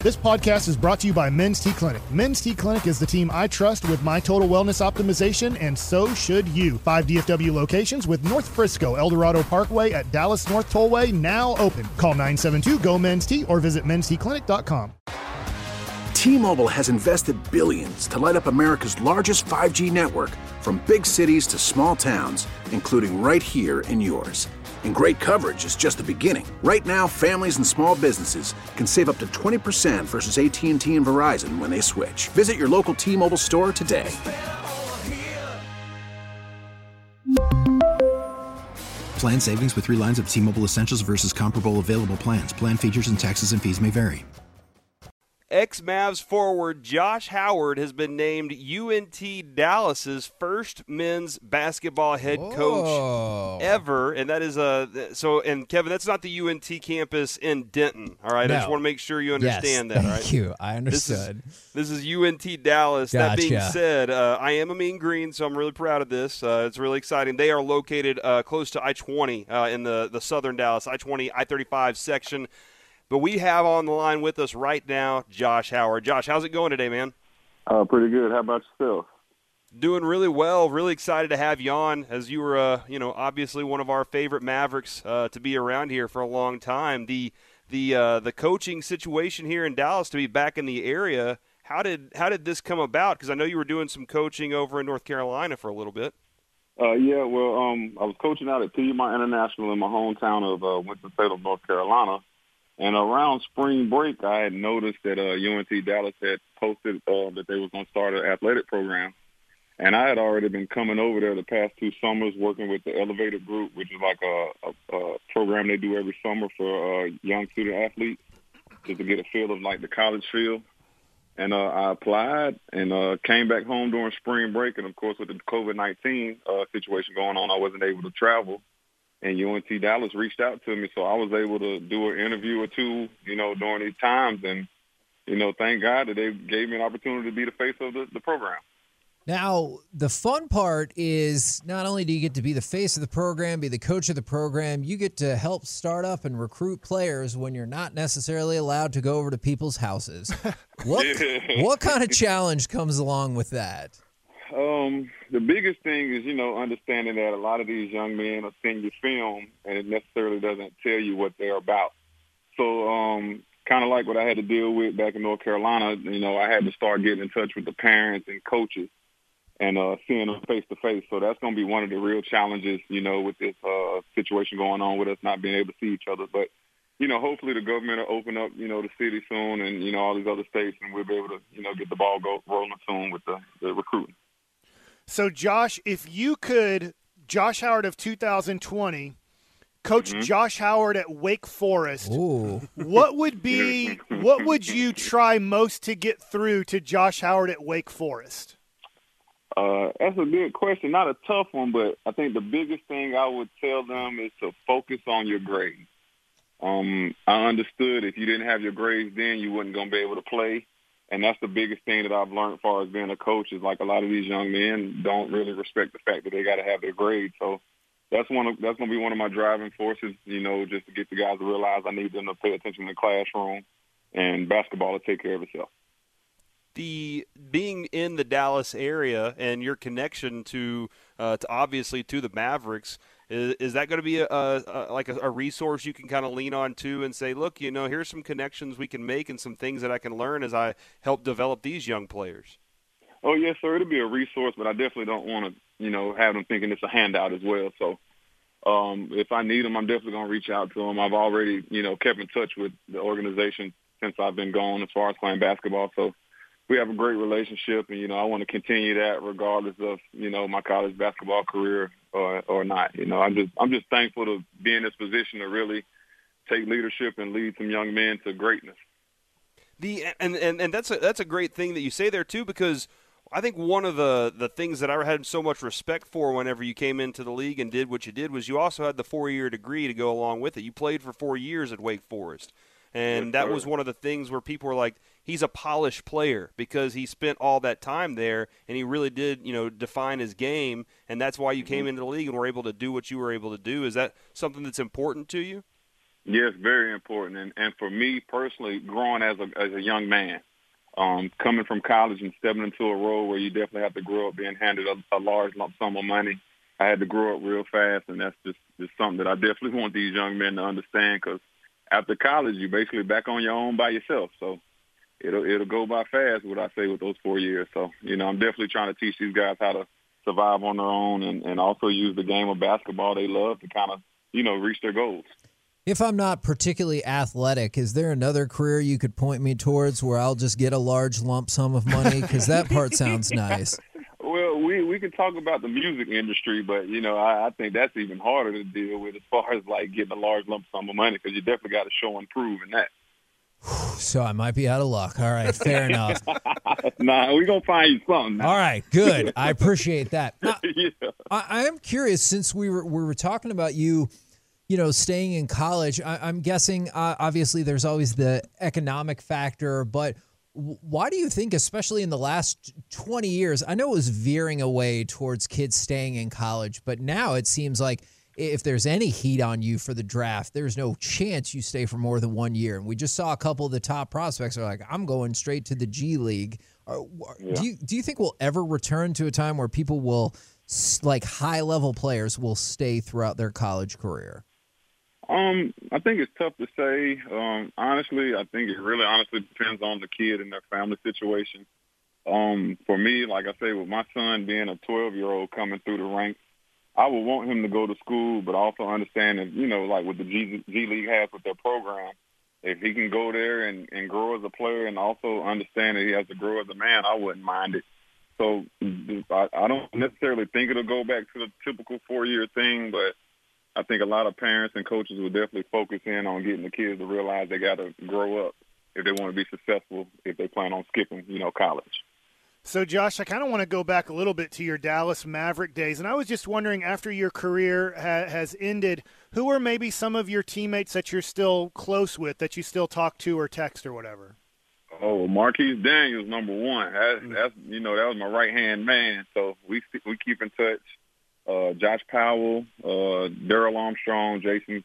This podcast is brought to you by Men's T Clinic. Men's T Clinic is the team I trust with my total wellness optimization, and so should you. 5 DFW locations with North Frisco, Eldorado Parkway at Dallas North Tollway now open. Call 972-GO-MEN'S-T or visit mensteclinic.com. T-Mobile has invested billions to light up America's largest 5G network, from big cities to small towns, including right here in yours. And great coverage is just the beginning. Right now, families and small businesses can save up to 20% versus AT&T and Verizon when they switch. Visit your local T-Mobile store today. Plan savings with 3 lines of T-Mobile Essentials versus comparable available plans. Plan features and taxes and fees may vary. Ex-Mavs forward Josh Howard has been named UNT Dallas's first men's basketball head coach ever, and that is And Kevin, that's not the UNT campus in Denton. All right, no. I just want to make sure you understand that. Thank right? you. I understood. This is UNT Dallas. Gotcha. That being said, I am a Mean Green, so I'm really proud of this. It's really exciting. They are located close to I-20 in the southern Dallas, I-20, I-35 section. But we have on the line with us right now Josh Howard. Josh, how's it going today, man? Pretty good. How about yourself? Doing really well. Really excited to have you on, as you were, obviously one of our favorite Mavericks to be around here for a long time. The coaching situation here in Dallas to be back in the area. How did this come about? Because I know you were doing some coaching over in North Carolina for a little bit. I was coaching out at Piedmont International in my hometown of Winston-Salem, North Carolina. And around spring break, I had noticed that UNT Dallas had posted that they were going to start an athletic program. And I had already been coming over there the past 2 summers working with the Elevated Group, which is like a program they do every summer for young student athletes, just to get a feel of like the college feel. And I applied and came back home during spring break. And, of course, with the COVID-19 situation going on, I wasn't able to travel. And UNT Dallas reached out to me, so I was able to do an interview or two, during these times. And, thank God that they gave me an opportunity to be the face of the program. Now, the fun part is not only do you get to be the face of the program, be the coach of the program, you get to help start up and recruit players when you're not necessarily allowed to go over to people's houses. What kind of challenge comes along with that? The biggest thing is, understanding that a lot of these young men are seeing your film and it necessarily doesn't tell you what they're about. So, kind of like what I had to deal with back in North Carolina, I had to start getting in touch with the parents and coaches and seeing them face to face. So that's going to be one of the real challenges, with this situation going on with us not being able to see each other. But, hopefully the government will open up, the city soon and, all these other states, and we'll be able to, get the ball rolling soon with the recruiting. So, Josh, if you could, Josh Howard of 2020, coach Josh Howard at Wake Forest, what would you try most to get through to Josh Howard at Wake Forest? That's a good question. Not a tough one, but I think the biggest thing I would tell them is to focus on your grades. I understood if you didn't have your grades then, you wasn't going to be able to play. And that's the biggest thing that I've learned as far as being a coach is like a lot of these young men don't really respect the fact that they got to have their grades. So that's going to be one of my driving forces, just to get the guys to realize I need them to pay attention in the classroom and basketball will take care of itself. Being in the Dallas area and your connection to obviously to the Mavericks, is that going to be a resource you can kind of lean on to and say, look, here's some connections we can make and some things that I can learn as I help develop these young players? Oh, yes, sir. It'll be a resource, but I definitely don't want to, have them thinking it's a handout as well. So if I need them, I'm definitely going to reach out to them. I've already, kept in touch with the organization since I've been gone as far as playing basketball. So we have a great relationship, and, I want to continue that regardless of, my college basketball career or not. I'm just thankful to be in this position to really take leadership and lead some young men to greatness. And that's a great thing that you say there, too, because I think one of the things that I had so much respect for whenever you came into the league and did what you did was you also had the 4-year degree to go along with it. You played for 4 years at Wake Forest. And that was one of the things where people were like, he's a polished player because he spent all that time there and he really did, define his game. And that's why you came into the league and were able to do what you were able to do. Is that something that's important to you? Yes, very important. And for me personally, growing as a young man, coming from college and stepping into a role where you definitely have to grow up being handed a large lump sum of money, I had to grow up real fast, and that's just something that I definitely want these young men to understand, because after college, you're basically back on your own by yourself. So it'll go by fast, what I say, with those 4 years. So, I'm definitely trying to teach these guys how to survive on their own and also use the game of basketball they love to kind of, reach their goals. If I'm not particularly athletic, is there another career you could point me towards where I'll just get a large lump sum of money? Because that part sounds nice. Well, we could talk about the music industry, but, I think that's even harder to deal with as far as, like, getting a large lump sum of money, because you definitely got to show and prove in that. So I might be out of luck. All right, fair enough. Nah, we're going to find you something now. All right, good. I appreciate that. Now, Yeah. I am curious, since we were talking about you staying in college, I'm guessing, obviously, there's always the economic factor, but why do you think, especially in the last 20 years, I know it was veering away towards kids staying in college, but now it seems like if there's any heat on you for the draft, there's no chance you stay for more than 1 year. And we just saw a couple of the top prospects are like, I'm going straight to the G League. Yeah. Do you think we'll ever return to a time where people will, like high-level players, will stay throughout their college career? I think it's tough to say. Honestly, I think it really honestly depends on the kid and their family situation. For me, like I say, with my son being a 12-year-old coming through the ranks, I would want him to go to school, but also understand that, like what the G League has with their program, if he can go there and grow as a player and also understand that he has to grow as a man, I wouldn't mind it. So I don't necessarily think it'll go back to the typical 4-year thing, but I think a lot of parents and coaches will definitely focus in on getting the kids to realize they got to grow up if they want to be successful, if they plan on skipping, college. So, Josh, I kind of want to go back a little bit to your Dallas Maverick days, and I was just wondering, after your career has ended, who are maybe some of your teammates that you're still close with, that you still talk to or text or whatever? Oh, Marquise Daniels, number one. That's that was my right-hand man, so we keep in touch. Josh Powell, Daryl Armstrong, Jason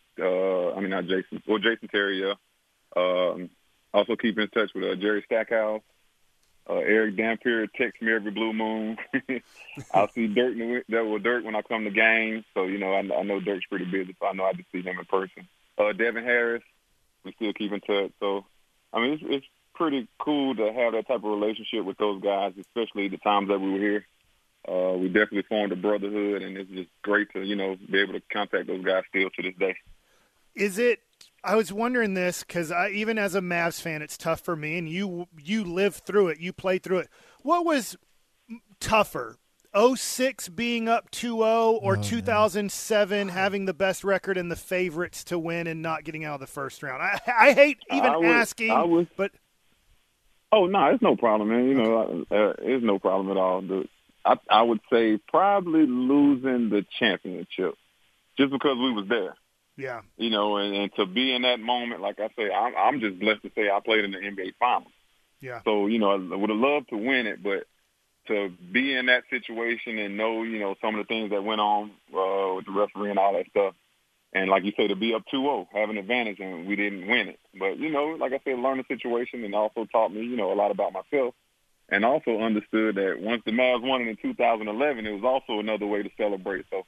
Terry, yeah. Also keep in touch with Jerry Stackhouse. Eric Dampier texts me every blue moon. I'll see Dirk when I come to games. So, I know Dirk's pretty busy, so I know I just see him in person. Devin Harris, we still keep in touch. So, it's pretty cool to have that type of relationship with those guys, especially the times that we were here. We definitely formed a brotherhood, and it's just great to, be able to contact those guys still to this day. I was wondering this because even as a Mavs fan, it's tough for me, and you lived through it. You played through it. What was tougher, 2006 being up 2-0 or 2007 having the best record and the favorites to win and not getting out of the first round? I hate asking, but – Oh, no, it's no problem, man. It's no problem at all. I would say probably losing the championship just because we was there. Yeah. And to be in that moment, like I say, I'm just blessed to say I played in the NBA Finals. Yeah. So, I would have loved to win it, but to be in that situation and know, some of the things that went on with the referee and all that stuff, and like you say, to be up 2-0, have an advantage, and we didn't win it. But, like I said, learn the situation and also taught me, a lot about myself. And also understood that once the Mavs won it in 2011, it was also another way to celebrate. So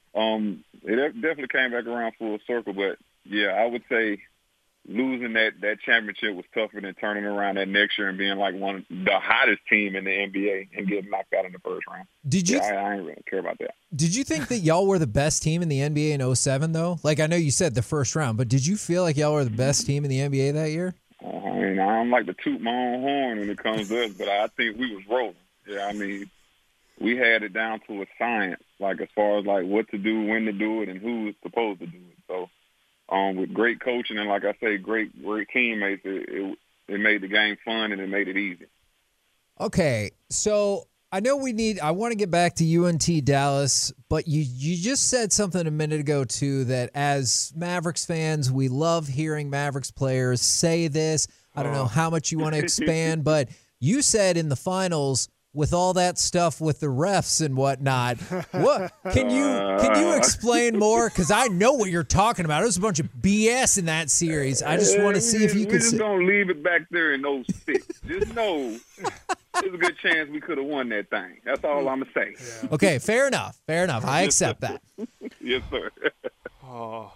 it definitely came back around full circle. But, yeah, I would say losing that championship was tougher than turning around that next year and being like the hottest team in the NBA and getting knocked out in the first round. I ain't really care about that. Did you think that y'all were the best team in the NBA in 2007, though? Like, I know you said the first round, but did you feel like y'all were the best team in the NBA that year? I don't like to toot my own horn when it comes to us, but I think we was rolling. Yeah, we had it down to a science, like as far as like what to do, when to do it, and who was supposed to do it. So with great coaching and, like I say, great teammates, it made the game fun and it made it easy. Okay, so I know I want to get back to UNT Dallas, but you just said something a minute ago, too, that as Mavericks fans, we love hearing Mavericks players say this. I don't know how much you want to expand, but you said in the finals, with all that stuff with the refs and whatnot, what can you explain more? Because I know what you're talking about. There's a bunch of BS in that series. I just want to see if you can. We're just gonna leave it back there in 06. Just know there's a good chance we could have won that thing. That's all I'm gonna say. Yeah. Okay, fair enough. I accept that. Yes, sir. Oh,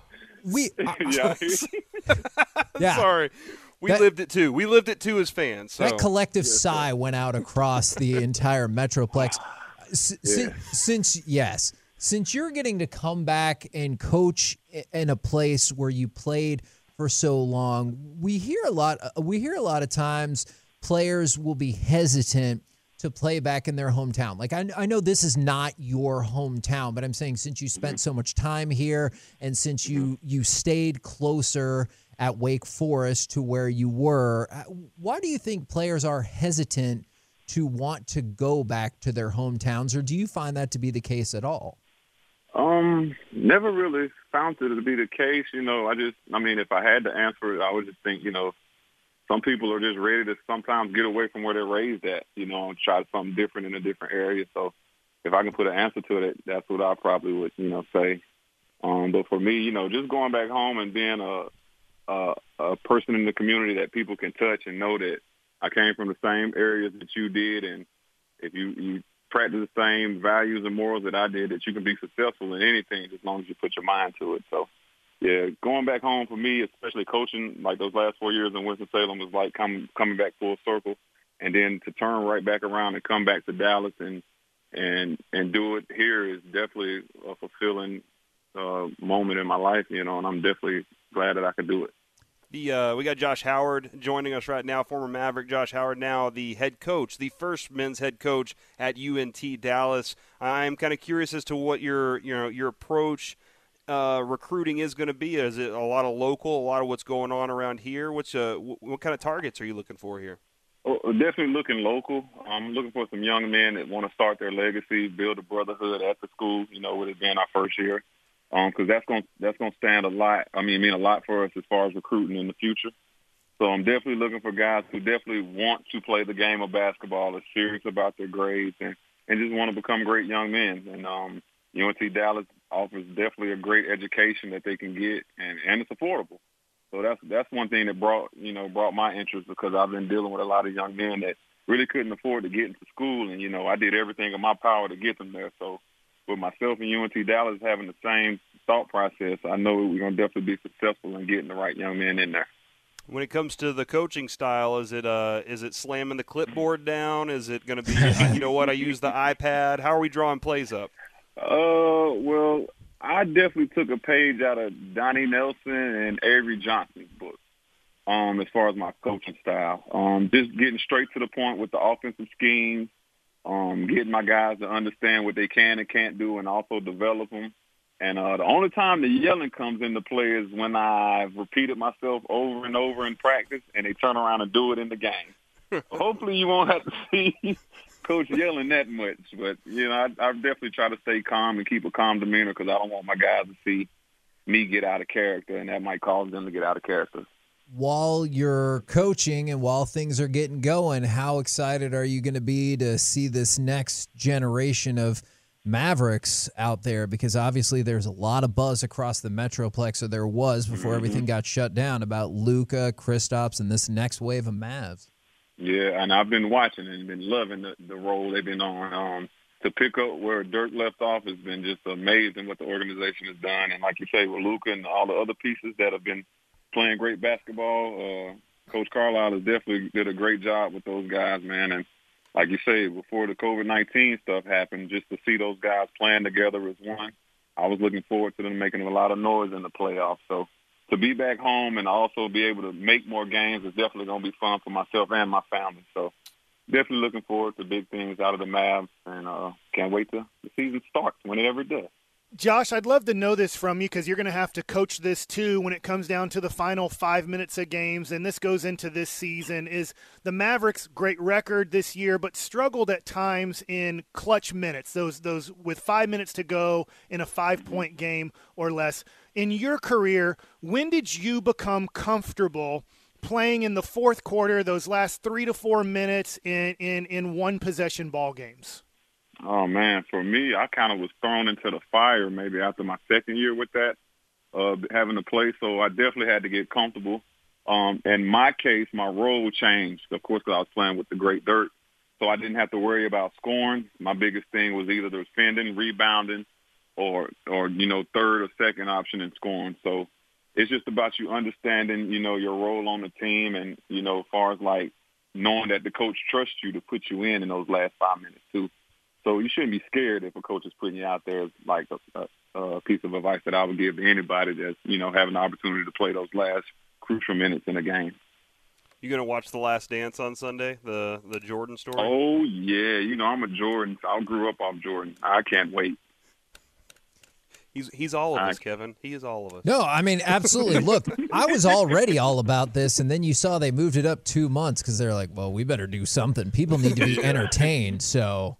yeah. Sorry. We lived it too as fans. So. That collective sigh went out across the entire Metroplex. Since you're getting to come back and coach in a place where you played for so long, we hear a lot of times players will be hesitant to play back in their hometown. Like I know this is not your hometown, but I'm saying since you spent so much time here and since you stayed closer at Wake Forest to where you were, why do you think players are hesitant to want to go back to their hometowns, or do you find that to be the case at all? Never really found it to be the case. If I had to answer it, I would just think, some people are just ready to sometimes get away from where they're raised at, and try something different in a different area. So if I can put an answer to it, that's what I probably would, say. But for me, just going back home and being a person in the community that people can touch and know that I came from the same areas that you did, and if you practice the same values and morals that I did, that you can be successful in anything as long as you put your mind to it. So, yeah, going back home for me, especially coaching, like those last 4 years in Winston-Salem, was like coming back full circle, and then to turn right back around and come back to Dallas and do it here is definitely a fulfilling moment in my life, and I'm definitely glad that I could do it. We got Josh Howard joining us right now, former Maverick Josh Howard, now the head coach, the first men's head coach at UNT Dallas. I'm kind of curious as to what your approach recruiting is going to be. Is it a lot of local, a lot of what's going on around here? What kind of targets are you looking for here? Oh, definitely looking local. I'm looking for some young men that want to start their legacy, build a brotherhood at the school, with it being our first year. Because that's going to stand a lot. Mean a lot for us as far as recruiting in the future. So I'm definitely looking for guys who definitely want to play the game of basketball, are serious about their grades, and just want to become great young men. And UNT Dallas offers definitely a great education that they can get, and it's affordable. So that's one thing that brought my interest, because I've been dealing with a lot of young men that really couldn't afford to get into school, and I did everything in my power to get them there. So with myself and UNT Dallas having the same thought process, I know we're going to definitely be successful in getting the right young men in there. When it comes to the coaching style, is it slamming the clipboard down? Is it going to be, I use the iPad? How are we drawing plays up? Well, I definitely took a page out of Donnie Nelson and Avery Johnson's book as far as my coaching style. Just getting straight to the point with the offensive schemes, getting my guys to understand what they can and can't do, and also develop them. And the only time the yelling comes into play is when I've repeated myself over and over in practice, and they turn around and do it in the game. Hopefully you won't have to see Coach yelling that much. But, I definitely try to stay calm and keep a calm demeanor, because I don't want my guys to see me get out of character, and that might cause them to get out of character. While you're coaching and while things are getting going, how excited are you going to be to see this next generation of Mavericks out there? Because obviously there's a lot of buzz across the Metroplex, or there was before everything got shut down, about Luka, Kristaps, and this next wave of Mavs. Yeah, and I've been watching and been loving the role they've been on. To pick up where Dirk left off has been just amazing what the organization has done. And like you say, with Luka and all the other pieces that have been playing great basketball, Coach Carlisle has definitely did a great job with those guys, man. And like you say, before the COVID-19 stuff happened, just to see those guys playing together as one, I was looking forward to them making a lot of noise in the playoffs. So to be back home and also be able to make more games is definitely going to be fun for myself and my family. So definitely looking forward to big things out of the Mavs, and can't wait till the season starts, whenever it does. Josh, I'd love to know this from you, because you're going to have to coach this too when it comes down to the final 5 minutes of games, and this goes into this season. Is the Mavericks' great record this year, but struggled at times in clutch minutes, those with 5 minutes to go in a 5-point game or less. In your career, when did you become comfortable playing in the fourth quarter, those last 3 to 4 minutes in one possession ball games? Oh, man, for me, I kind of was thrown into the fire maybe after my second year with that, having to play. So I definitely had to get comfortable. In my case, my role changed, of course, because I was playing with the great Dirk. So I didn't have to worry about scoring. My biggest thing was either defending, rebounding, or third or second option in scoring. So it's just about you understanding, your role on the team and, as far as like knowing that the coach trusts you to put you in those last 5 minutes too. So you shouldn't be scared if a coach is putting you out there. As like a piece of advice that I would give to anybody that's, having the opportunity to play those last crucial minutes in a game. You going to watch The Last Dance on Sunday, the Jordan story? Oh, yeah. I'm a Jordan. I grew up off Jordan. I can't wait. He's all of us, Kevin. He is all of us. No, I mean, absolutely. Look, I was already all about this, and then you saw they moved it up 2 months because they're like, well, we better do something. People need to be entertained, so...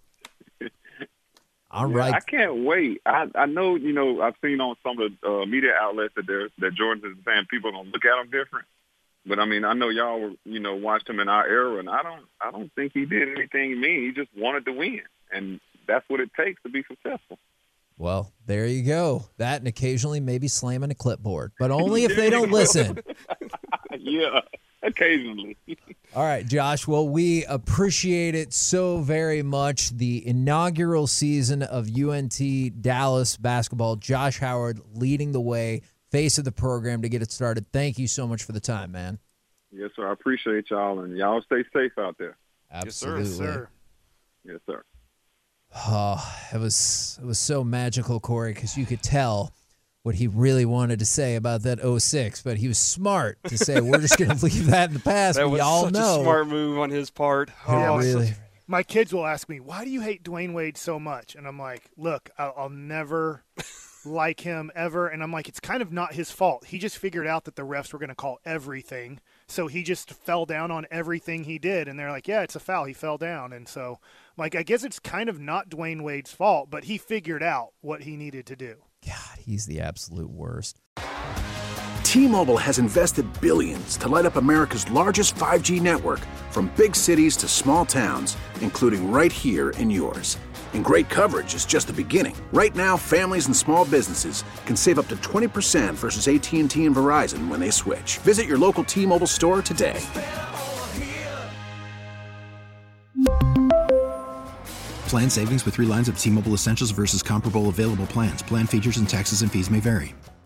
All right. I can't wait. I know, I've seen on some of the media outlets that Jordan is saying people are going to look at him different. But, I mean, I know y'all were, watched him in our era, and I don't think he did anything mean. He just wanted to win, and that's what it takes to be successful. Well, there you go. That and occasionally maybe slamming a clipboard, but only if they don't listen. Yeah, occasionally. All right, Josh. Well, we appreciate it so very much. The inaugural season of UNT Dallas basketball. Josh Howard leading the way, face of the program to get it started. Thank you so much for the time, man. Yes, sir. I appreciate y'all, and y'all stay safe out there. Absolutely. Yes, sir. Yes, sir. Oh, it was so magical, Corey, because you could tell what he really wanted to say about that 06, but he was smart to say, we're just going to leave that in the past. That was such know. a smart move on his part. Yeah, really. My kids will ask me, why do you hate Dwayne Wade so much? And I'm like, look, I'll never like him ever. And I'm like, it's kind of not his fault. He just figured out that the refs were going to call everything. So he just fell down on everything he did. And they're like, yeah, it's a foul. He fell down. And so, I guess it's kind of not Dwayne Wade's fault, but he figured out what he needed to do. God, he's the absolute worst. T-Mobile has invested billions to light up America's largest 5G network, from big cities to small towns, including right here in yours. And great coverage is just the beginning. Right now, families and small businesses can save up to 20% versus AT&T and Verizon when they switch. Visit your local T-Mobile store today. Plan savings with 3 lines of T-Mobile Essentials versus comparable available plans. Plan features and taxes and fees may vary.